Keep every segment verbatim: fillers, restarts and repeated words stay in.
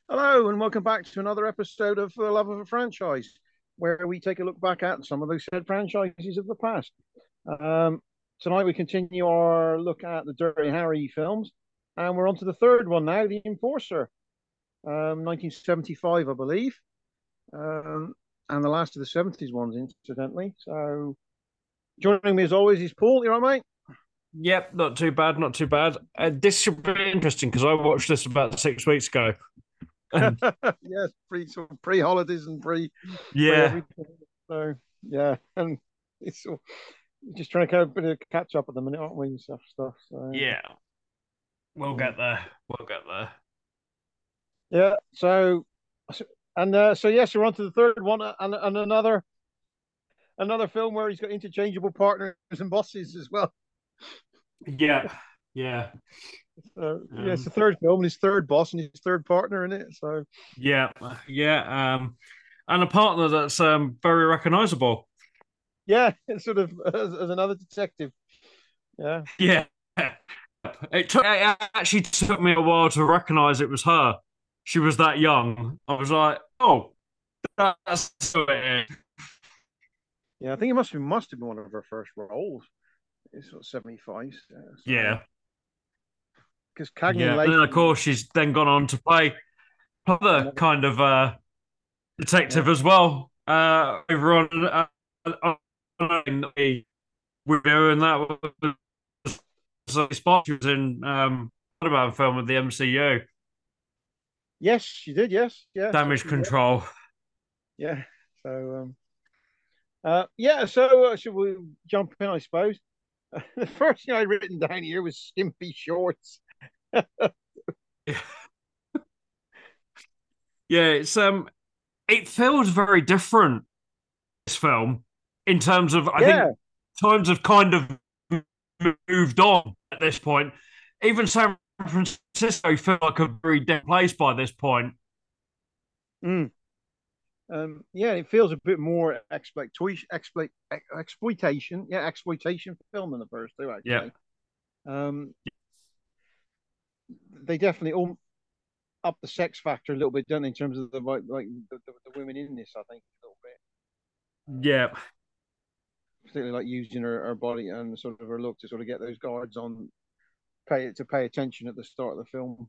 Hello, and welcome back to another episode of For the Love of a Franchise, where we take a look back at some of those said franchises of the past. Um, Tonight we continue our look at the Dirty Harry films, and we're on to the third one now, The Enforcer, um, nineteen seventy-five, I believe, um, and the last of the seventies ones, incidentally. So joining me as always is Paul. You all right, mate? Yep, not too bad, not too bad. Uh, this should be interesting because I watched this about six weeks ago. And Yes, pre sort of pre holidays and pre pre yeah, everything. So yeah, and it's all, just trying to get a bit of catch up at the minute, aren't we? And stuff, stuff. So yeah, we'll yeah, get there. We'll get there. yeah. So and uh, so yes, we're on to the third one, uh, and, and another another film where he's got interchangeable partners and bosses as well. Yeah, yeah, So yeah, it's the um, third film and his third boss and his third partner in it. So yeah, yeah. Um, and a partner that's um very recognizable. yeah, it's sort of as, as another detective. Yeah. Yeah, it took it actually took me a while to recognize it was her. She was that young. I was like, oh, that's who it is. Yeah, I think it must have must have been one of her first roles. It's sort of seventy five. Yeah, so Yeah, because Cagney yeah. And then of Lacey, course she's then gone on to play other another, kind of uh, yeah, detective as well. Uh, over on, uh, on with her, and that was a spot she was in um, about film with the M C U, yes, she did. Yes, yeah. So Damage she was, Control. yeah. So um, uh, yeah. So uh, should we jump in? I suppose the first thing I'd written down here was skimpy shorts. Yeah, it's um, it feels very different. This film, in terms of, I Yeah. think times have kind of moved on at this point. Even San Francisco feel like a very dead place by this point. Mm. Um, yeah, it feels a bit more exploitation, exploit, exploitation, yeah, exploitation film than the first two, Yeah, actually. Um, they definitely all up the sex factor a little bit, don't they, in terms of the like, like the, the, the women in this, I think, a little bit. Um, yeah, Particularly like using her, her body and sort of her look to sort of get those guards on pay to pay attention at the start of the film.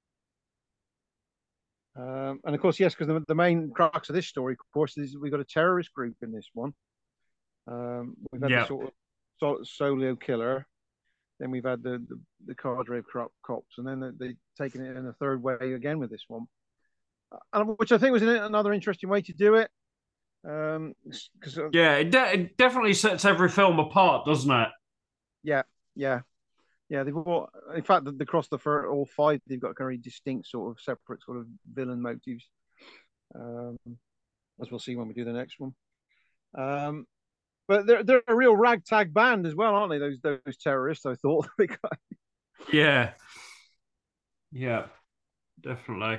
Um, and of course, yes, because the, the main crux of this story, of course, is we've got a terrorist group in this one. Um, we've had the yeah. sort of solo killer, then we've had the the, the cadre of cops, and then they, they've taken it in a third way again with this one, uh, which I think was another interesting way to do it. Um, because uh, Yeah, it, de- it definitely sets every film apart, doesn't it? yeah, yeah, yeah, they've all, in fact, across the fir- all five, they've got very distinct sort of separate sort of villain motives, um, as we'll see when we do the next one. Um, but they're they're a real ragtag band as well, aren't they? Those those terrorists, I thought. Yeah, yeah, definitely.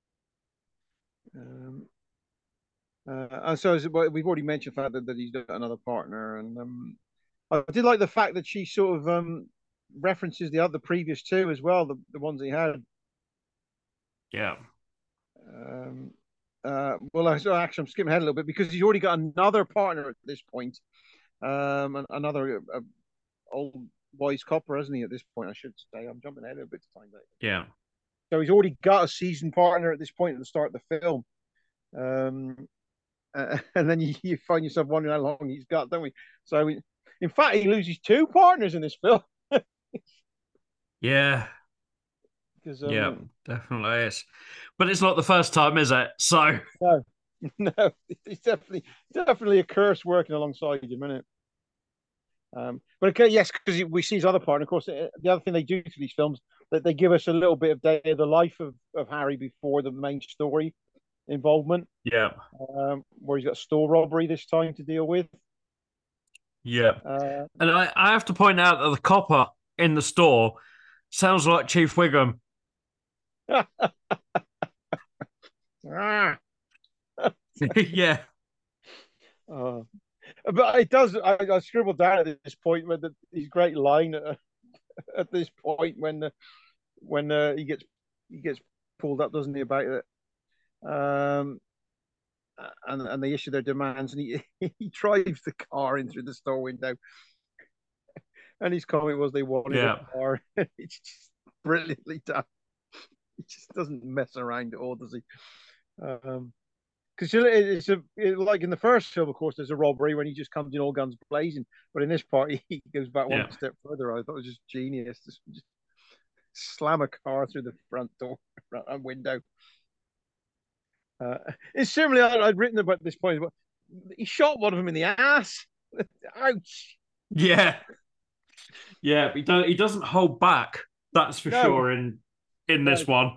um, uh, and so as, well, we've already mentioned the fact that, that he's got another partner, and um, I did like the fact that she sort of um, references the other previous two as well, the, the ones he had. Yeah, Um, uh, well, actually, I'm skipping ahead a little bit because he's already got another partner at this point, um, another uh, old wise copper, hasn't he? At this point, I should say, I'm jumping ahead a bit to time there. yeah, So he's already got a seasoned partner at this point at the start of the film, um, uh, and then you, you, find yourself wondering how long he's got, don't we? So, we, in fact, he loses two partners in this film yeah, because yeah, um, definitely is. But it's not the first time, is it? So, no, no, it's definitely definitely a curse working alongside you, isn't it? Um, but okay, yes, because we see his other part. And of course, uh, the other thing they do to these films that they give us a little bit of day of the life of, of Harry before the main story involvement, yeah, um, where he's got store robbery this time to deal with. yeah. Uh, And I, I have to point out that the copper in the store sounds like Chief Wiggum. ah, Yeah, uh, but it does. I, I scribbled down at this point with the, his great line at, at this point when the, when uh, he gets he gets pulled up, doesn't he? About it. Um, and and they issue their demands, and he he drives the car in through the store window. And his comment was they wanted a Yeah. car. It's just brilliantly done. He just doesn't mess around at all, does he? Um, because it's a it, like in the first film, of course, there's a robbery when he just comes in all guns blazing. But in this part, he goes back one Yeah. step further. I thought it was just genius. Just, just slam a car through the front door, front window. Uh, it's similar. I'd written about this point. But he shot one of them in the ass. Ouch! Yeah. Yeah. He don't. He doesn't hold back. That's for No, sure. In in no, this one.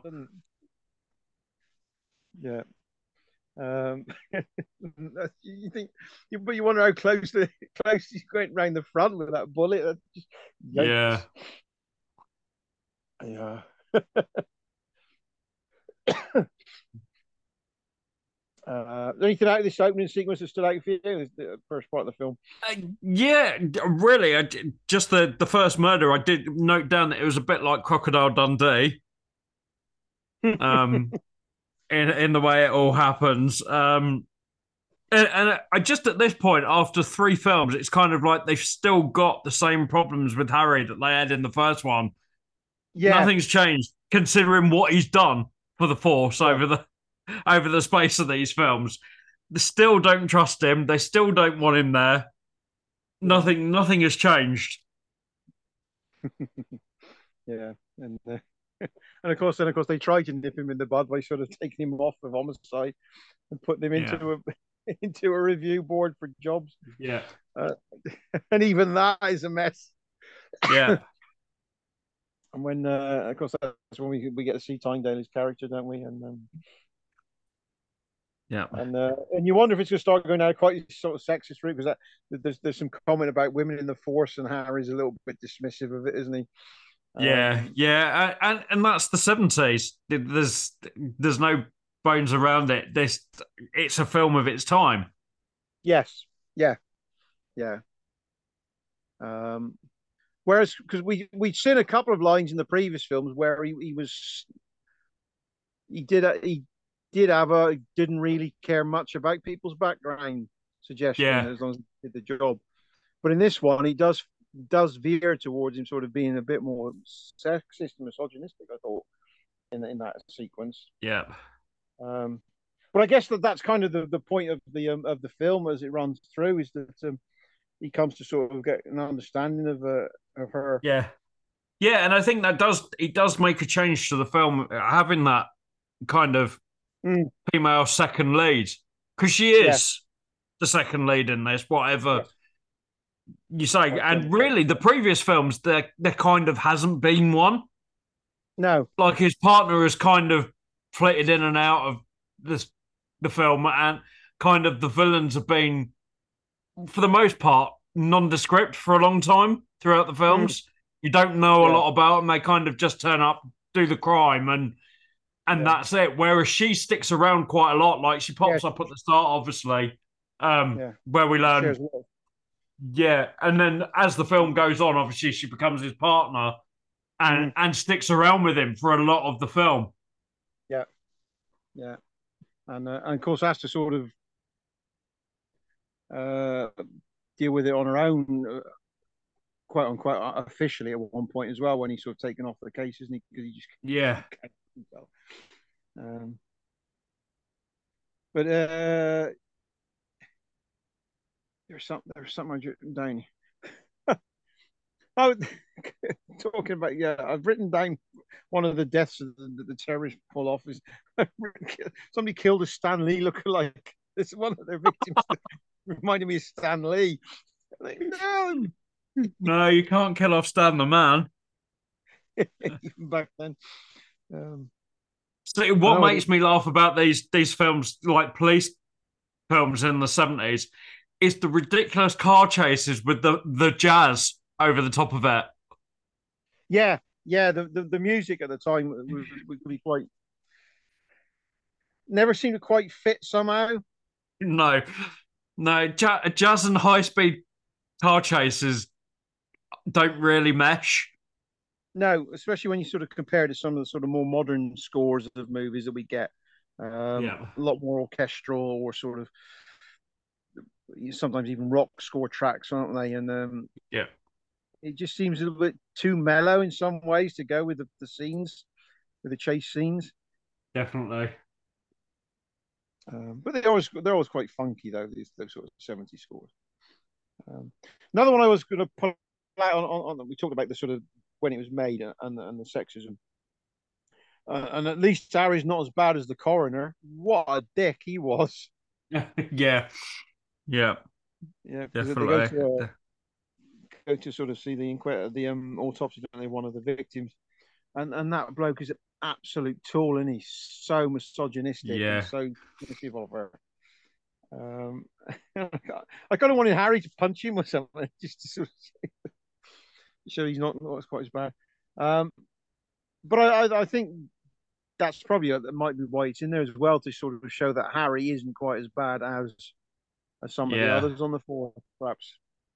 Yeah. Um, you think, but you wonder how close the close he's going round the front with that bullet. That's just, Yeah. yikes. Yeah. Uh, anything out of this opening sequence that stood out for you? The first part of the film. Uh, yeah, really. I did, just the the first murder. I did note down that it was a bit like Crocodile Dundee. Um, in in the way it all happens. Um, and, and I just at this point, after three films, it's kind of like they've still got the same problems with Harry that they had in the first one. Yeah, Nothing's changed, considering what he's done for the Force yeah, over the over the space of these films. They still don't trust him. They still don't want him there. yeah, Nothing, nothing has changed. yeah, and uh, and of course, then of course they tried to nip him in the bud by sort of taking him off of homicide and putting him Yeah, into a into a review board for jobs. yeah, Uh, and even that is a mess. yeah, And when, uh, of course, that's when we we get to see Tynedale's character, don't we? And um, yeah, and uh, and you wonder if it's going to start going down quite sort of sexist route because that there's there's some comment about women in the force, and Harry's a little bit dismissive of it, isn't he? yeah, Um, yeah. And and that's the seventies. There's there's no bones around it. This it's a film of its time. yes, yeah, yeah. Um, whereas because we we'd seen a couple of lines in the previous films where he, he was he did a, he did have a didn't really care much about people's background suggestion Yeah, as long as he did the job. But in this one, he does does veer towards him sort of being a bit more sexist and misogynistic. I thought in in that sequence. yeah, Um, but I guess that that's kind of the, the point of the um, of the film as it runs through is that um, he comes to sort of get an understanding of uh, of her. yeah, yeah. And I think that does it does make a change to the film having that kind of Mm, female second lead because she yeah. is the second lead in this. Whatever Yes. you say, But um, and really, the previous films there there kind of hasn't been one. no. Like his partner has kind of flitted in and out of this the film, and kind of the villains have been, for the most part, nondescript for a long time throughout the Mm, films. You don't know a yeah. lot about them; they kind of just turn up, do the crime, and and Yeah. that's it. Whereas she sticks around quite a lot. Like she Yeah. pops up at the start, obviously, um, Yeah. where we She shares learn, a lot. yeah, and then as the film goes on, obviously she becomes his partner and Mm, and sticks around with him for a lot of the film. yeah. Yeah. And uh, and of course has to sort of uh, deal with it on her own, uh, quite unquote, officially at one point as well when he's sort of taken off the case, isn't he? Because he just Yeah, can't himself. Um, but uh, there's something there's something I written down. Oh, talking about yeah, I've written down one of the deaths that the, the terrorists pull off is somebody killed a Stan Lee lookalike. It's one of their victims that reminded me of Stan Lee. Like, no, no, you can't kill off Stan the man. even back then. Um, So I what know it. makes me laugh about these these films, like police films in the seventies, is the ridiculous car chases with the the jazz over the top of it. Yeah, yeah. The, the the music at the time was, was really quite. Never seemed to quite fit somehow. No, no, jazz and high speed car chases don't really mesh. No, especially when you sort of compare to some of the sort of more modern scores of movies that we get. Um, Yeah. a lot more orchestral or sort of sometimes even rock score tracks, aren't they? And um, Yeah. it just seems a little bit too mellow in some ways to go with the, the scenes, with the chase scenes. Definitely. Um, but they're always they're always quite funky though. These those sort of seventy scores. Um, another one I was going to pull out on, on, on. We talked about the sort of when it was made and and, and the sexism. Uh, and at least Harry's not as bad as the coroner. What a dick he was. Yeah. Yeah. Yeah, because they go Definitely. to uh, go to sort of see the inquest, the um, autopsy, don't they, one of the victims, and and that bloke is an absolute tool, and he's so misogynistic and Yeah. so dismissive of her. Um, I kind of wanted Harry to punch him or something, just to sort of show he's not, not quite as bad. Um, but I, I, I think that's probably that might be why it's in there as well, to sort of show that Harry isn't quite as bad as as some of the Yeah. others on the force, perhaps.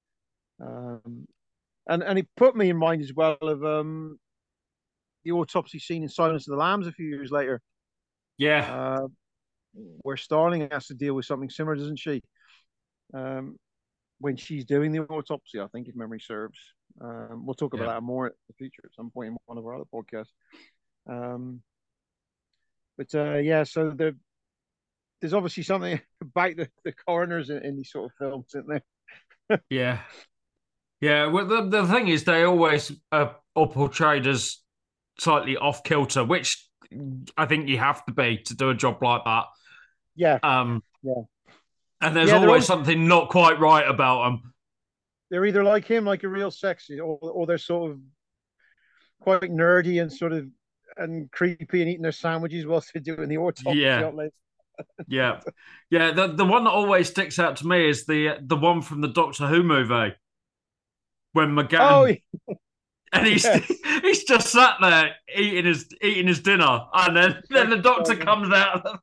Um, and and it put me in mind as well of um, the autopsy scene in Silence of the Lambs a few years later, Yeah. uh, where Starling has to deal with something similar, doesn't she? Um, when she's doing the autopsy, I think, if memory serves. Um, we'll talk about Yeah. that more in the future at some point in one of our other podcasts. Um, but uh, yeah, so the, there's obviously something about the, the coroners in, in these sort of films, isn't there? Yeah. Yeah. Well, the, the thing is, they always uh, are portrayed as slightly off kilter, which I think you have to be to do a job like that. Yeah, Um, yeah, and there's yeah. They're always always, something not quite right about them. they're either like him, like a real sexy, or or they're sort of quite nerdy and sort of and creepy and eating their sandwiches whilst they're doing the autopsy. Yeah. Aren't they? Yeah. Yeah. The the one that always sticks out to me is the the one from the Doctor Who movie when Oh, McGann and he's yes. he's just sat there eating his eating his dinner, and then then the doctor comes out.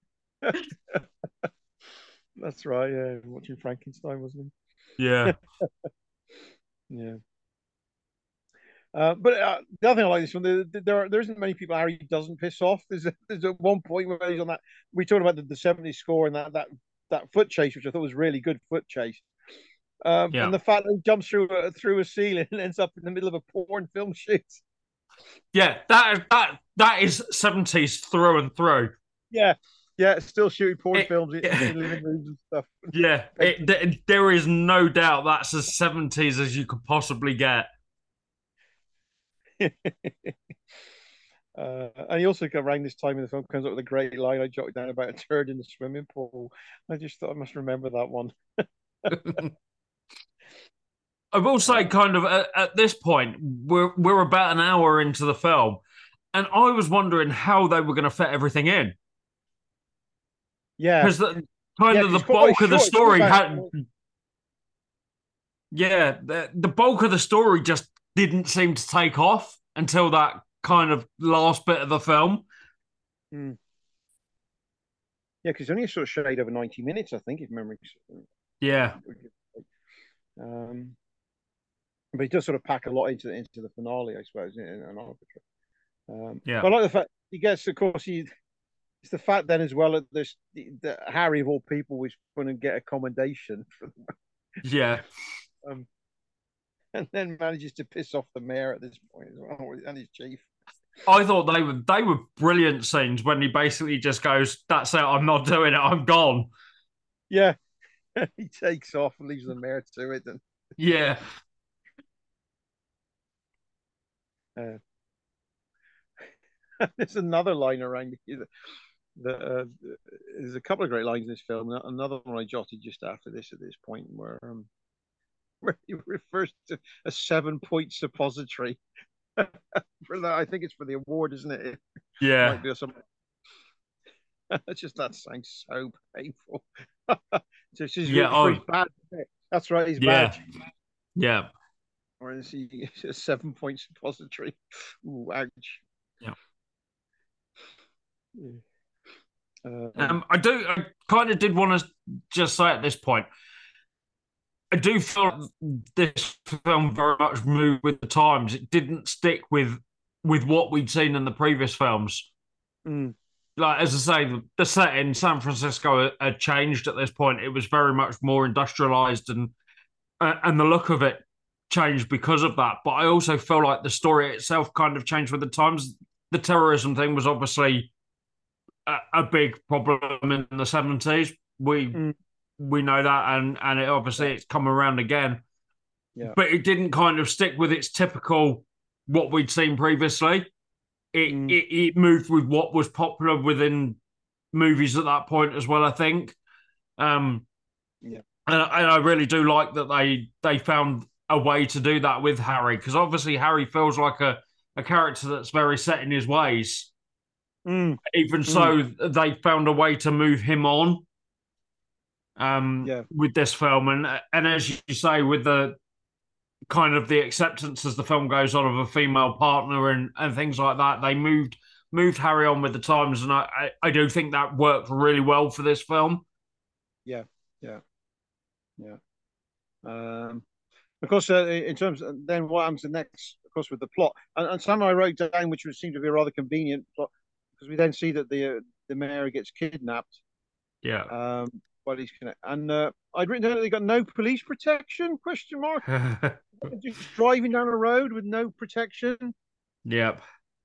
That's right. Yeah, watching Frankenstein, wasn't Yeah, he? Yeah. Uh, but uh, the other thing I like this one, there, there, are, there isn't many people Harry doesn't piss off. There's a, there's a one point where he's on that. We talked about the, the seventies score and that, that that foot chase, which I thought was really good foot chase. Um, yeah, and the fact that he jumps through a, through a ceiling and ends up in the middle of a porn film shoot. yeah. That that that is seventies through and through. Yeah, yeah, still shooting porn It, films in, it, in living rooms and stuff. yeah, it, there is no doubt that's as seventies as you could possibly get. Uh, and he also around this time in the film comes up with a great line I jotted down about a turd in the swimming pool. I just thought I must remember that one. I will say, Uh, kind of at, at this point, we're we're about an hour into the film, and I was wondering how they were going to fit everything in yeah, because the kind yeah, of the it's quite bulk of the short. It's only story about had, yeah, the, the bulk of the story just didn't seem to take off until that kind of last bit of the film. hmm. Yeah, because it's only a sort of shade over ninety minutes, I think, if memory. Yeah, Um, but he does sort of pack a lot into into the finale, I suppose. In, in um, yeah, but I like the fact he gets, of course, he. It's the fact then as well that this that Harry of all people was going to get a commendation for, yeah. um, and then manages to piss off the mayor at this point as well, and his chief. I thought they were they were brilliant scenes when he basically just goes, "That's it. I'm not doing it. I'm gone." Yeah, he takes off and leaves the mayor to it. And Yeah, uh, there's another line around here that, that uh, there's a couple of great lines in this film. Another one I jotted just after this at this point where um, where he refers to a seven point suppository. For that, I think it's for the award, isn't it? It yeah, might be something. It's just that sounds so painful. Just his, yeah. for his Oh, badge. That's right, his yeah, badge. yeah, Or is he a seven point suppository? Ooh, ouch. yeah. Um, Um, I do. I kind of did want to just say at this point, I do feel this film very much moved with the times. It didn't stick with with what we'd seen in the previous films. mm, like as I say, the, the set in San Francisco had changed at this point. It was very much more industrialized, and uh, and the look of it changed because of that. But I also feel like the story itself kind of changed with the times. The terrorism thing was obviously a, a big problem in the seventies. We Mm. we know that, and and it obviously Yeah. it's come around again. Yeah. But it didn't kind of stick with its typical what we'd seen previously. It Mm. it, it moved with what was popular within movies at that point as well, I think. Um, Yeah. and, and I really do like that they they found a way to do that with Harry, because obviously Harry feels like a, a character that's very set in his ways. Mm. Even Mm. so, they found a way to move him on um, Yeah. with this film, and and as you say, with the kind of the acceptance as the film goes on of a female partner and, and things like that, they moved moved Harry on with the times, and I, I, I do think that worked really well for this film. Yeah. Yeah. Yeah. Um, of course, uh, in terms of then what happens the next, of course, with the plot, and, and some I wrote down, which would seem to be a rather convenient plot, because we then see that the uh, the mayor gets kidnapped. Yeah. Um, while he's connect, and uh, I'd written down that they got no police protection? Question mark. Just driving down a road with no protection. Yep.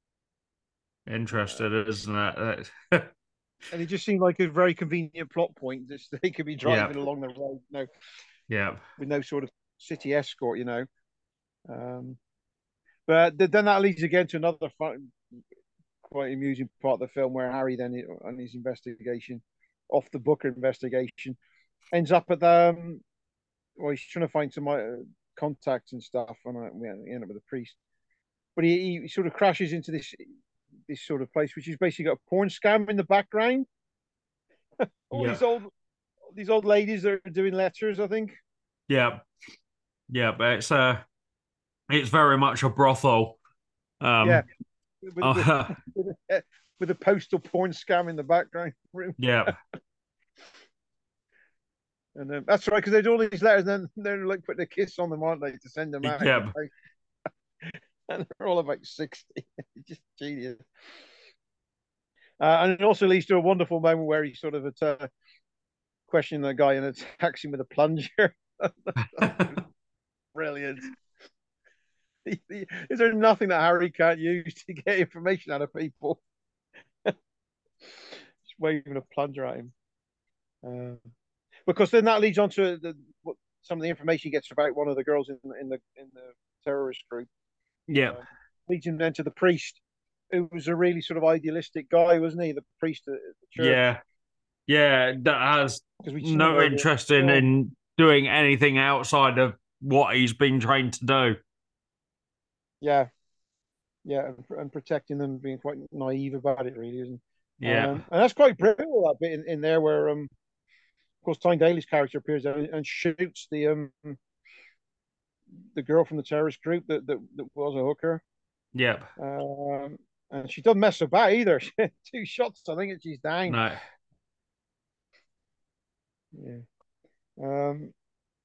Uh, Interested, isn't it? and it just seemed like a very convenient plot point. Just they could be Yep. driving along the road, no, Yep. with no sort of city escort, you know. Um, but then that leads again to another fun, quite amusing part of the film where Harry then on his investigation, off the book investigation, ends up at the um, well, he's trying to find some uh, contacts and stuff, and uh, we end up with a priest. But he, he sort of crashes into this this sort of place, which is basically got a porn scam in the background. All Yep. these old these old ladies that are doing letters, I think. Yep. Yep. It's uh it's very much a brothel. Yeah, Um with with uh, with a, with a postal porn scam in the background. yep. And um, that's right, because they do all these letters, and then they're like putting a kiss on them, aren't they, to send them out? Yep. And they're all about sixty. Just genius. Uh, and it also leads to a wonderful moment where he sort of uh, questioning the guy and attacks him with a plunger. Brilliant. Is there nothing that Harry can't use to get information out of people? Just waving a plunger at him. Uh, because then that leads on to the, what, some of the information he gets about one of the girls in, in the in the terrorist group. Yep. Um, leads him then to the priest, who was a really sort of idealistic guy, wasn't he? The priest at the church. Yeah. Yeah. That has Because we saw no earlier. interest in, Yeah. in doing anything outside of what he's been trained to do. Yeah, yeah, and, and protecting them, being quite naive about it, really, isn't? Yeah. Um, and that's quite brutal, that bit in, in there where, um, of course, Tyne Daly's character appears and, and shoots the um the girl from the terrorist group that that, that was a hooker. Yep. Um, and she doesn't mess about either. Two shots, I think, and she's down. No. Yeah. Um,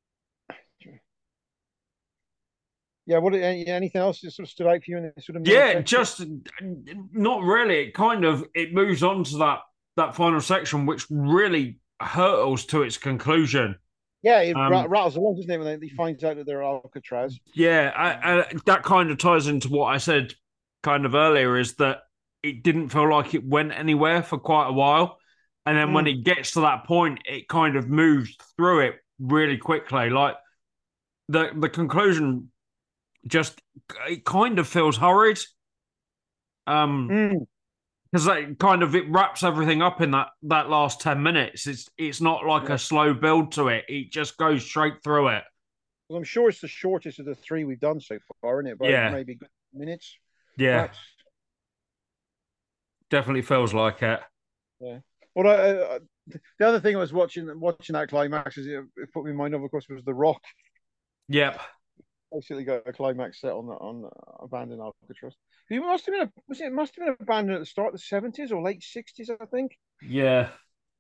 yeah. What? Any, anything else that sort of stood out for you in this sort of middle Yeah, section? just not really. It kind of it moves on to that that final section, which really hurtles to its conclusion. Yeah, it Um, rattles along, doesn't it? When he finds out that they're Alcatraz. yeah, I, I, that kind of ties into what I said kind of earlier, is that it didn't feel like it went anywhere for quite a while, and then when Mm. it gets to that point, it kind of moves through it really quickly. Like the the conclusion, just it kind of feels hurried. Um, Mm. because that kind of it wraps everything up in that that last ten minutes. It's it's not like Yeah. a slow build to it. It just goes straight through it. Well, I'm sure it's the shortest of the three we've done so far, isn't it? By Yeah, maybe minutes, yeah, perhaps. definitely feels like it. Yeah. Well, I, I, the other thing I was watching watching that climax is it, it put me in mind of, of course, was The Rock. Yep. Basically, got a climax set on on uh, abandoned Alcatraz. It must have been a was it, it must have been abandoned at the start of the seventies or late sixties, I think. Yeah.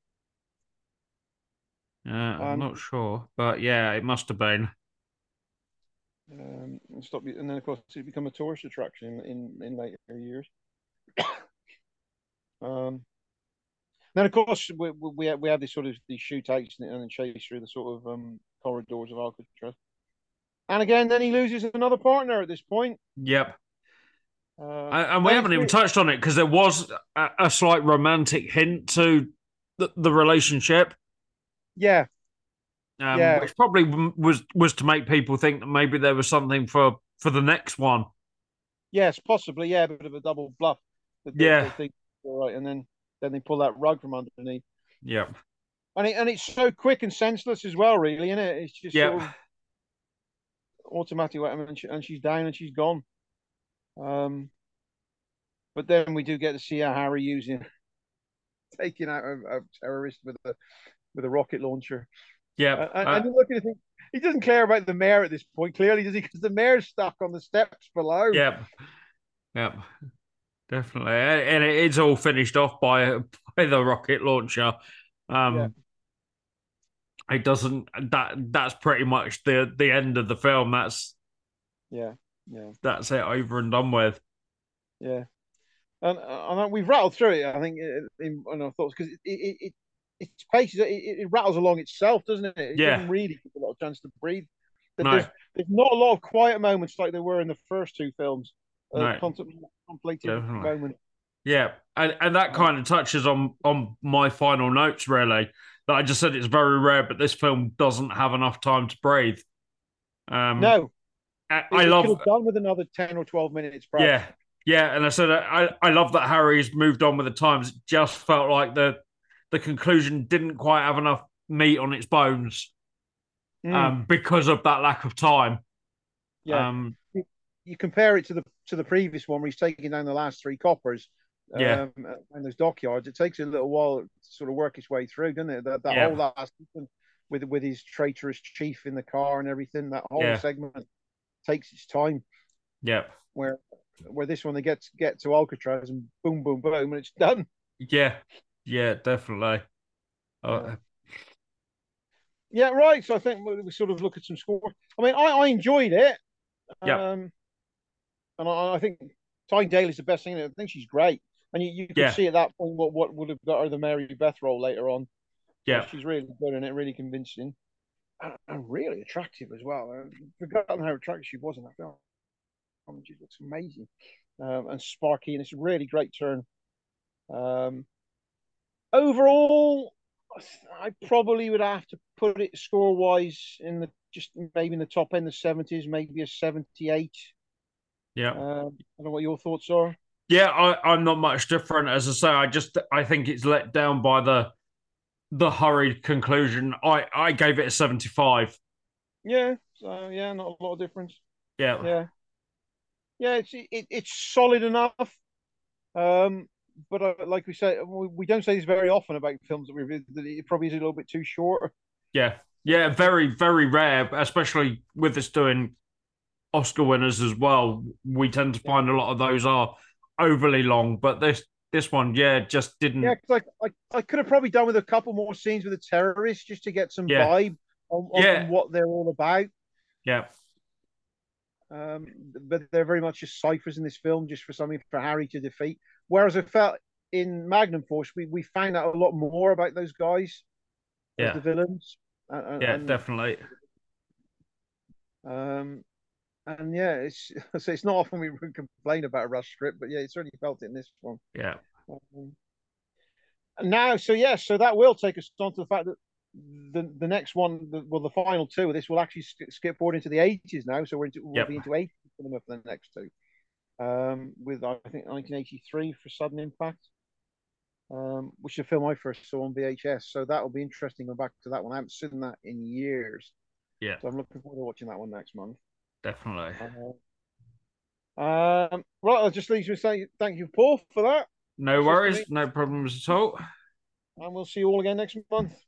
Uh, I'm Um, not sure, but yeah, it must have been. um, and stop, and then of course it become a tourist attraction in in, in later years. Um, then of course we we had, we had this sort of these shootouts and, and chase through the sort of um, corridors of Alcatraz. And again, then he loses another partner at this point. Yep. Uh, And we and haven't even really, touched on it because there was a, a slight romantic hint to the, the relationship. Yeah, Um, yeah, which probably was was to make people think that maybe there was something for for the next one. yes, possibly, yeah, a bit of a double bluff. That they, Yeah, they think all right, and then then they pull that rug from underneath, yeah, and it, and it's so quick and senseless as well, really, isn't it? It's just yeah, sort of automatic, and, she, and she's down and she's gone. Um, but then we do get to see how Harry using taking out a, a terrorist with a with a rocket launcher. yeah, Uh, and, uh, and you look at it, he doesn't care about the mayor at this point, clearly, does he? Because the mayor's stuck on the steps below. yeah, yeah, definitely. And it's all finished off by by the rocket launcher. Yeah, Um, it doesn't. That that's pretty much the the end of the film. That's yeah, yeah, that's it, over and done with. yeah. And, and we've rattled through it, I think, in, in our thoughts, because it, it, it, it's paces, it, it rattles along itself, doesn't it? It Yeah, doesn't really give a lot of chance to breathe. That no, there's there's not a lot of quiet moments like there were in the first two films. Uh, no, contemplative definitely. moment. Yeah, and and that Uh, kind of touches on on my final notes, really. That I just said it's very rare, but this film doesn't have enough time to breathe. Um, no, I, I it, it could love, have done with another ten or twelve minutes, perhaps. yeah, yeah, and I said I I love that Harry's moved on with the times. It just felt like the the conclusion didn't quite have enough meat on its bones, Mm, um, because of that lack of time. yeah. Um, You, you compare it to the to the previous one where he's taking down the last three coppers yeah, um, in those dockyards. It takes a little while to sort of work its way through, doesn't it? That, that yeah, whole last with with his traitorous chief in the car and everything. That whole yeah, segment takes its time. yeah, Where where this one they get to, get to Alcatraz and boom, boom, boom, and it's done. yeah, yeah, definitely. Yeah. Uh, Yeah, right. So I think we, we sort of look at some score. I mean, I, I enjoyed it. yeah, Um, and I, I think Tyne Daly is the best thing in it. I think she's great. And you, you could yeah, see at that point what, what would have got her the Mary Beth role later on. Uh, yeah, she's really good in it, really convincing, and, and really attractive as well. I've forgotten how attractive she was in that film. I mean, she looks amazing um, and sparky, and it's a really great turn. Um, overall, I probably would have to put it score wise in the just maybe in the top end, the seventies, maybe a seventy-eight. yeah. Um, I don't know what your thoughts are. Yeah, I, I'm not much different. As I say, I just I think it's let down by the the hurried conclusion. I I gave it a seventy-five. Yeah, so yeah, not a lot of difference. Yeah, Yeah, yeah, it's it, it's solid enough. Um, but uh, like we say, we, we don't say this very often about films that we review. That it probably is a little bit too short. yeah, yeah. Very very rare, especially with us doing Oscar winners as well. We tend to Yeah, find a lot of those are overly long, but this this one, yeah, just yeah, didn't. because I, I I could have probably done with a couple more scenes with the terrorists just to get some Yeah, vibe on, on yeah, what they're all about. yeah, Um, but they're very much just ciphers in this film, just for something for Harry to defeat. Whereas I felt in Magnum Force, we, we found out a lot more about those guys as yeah, the villains, and, yeah, and definitely. um, and yeah, it's so it's not often we complain about a rush script, but yeah, it certainly felt it in this one. Yeah, Um, now, so yes, yeah, so that will take us on to the fact that the the next one, the, well, the final two, this will actually skip forward into the eighties now. So we're into, we'll yep, be into eighties for the next two. Um, with I think nineteen eighty-three for Sudden Impact, um, which is a film I first saw on V H S. So that'll be interesting going back to that one. I haven't seen that in years, yeah, so I'm looking forward to watching that one next month. definitely. Uh, um, right, I'll just leave you to say thank you, Paul, for that. No That's just me, worries, no problems at all. and we'll see you all again next month.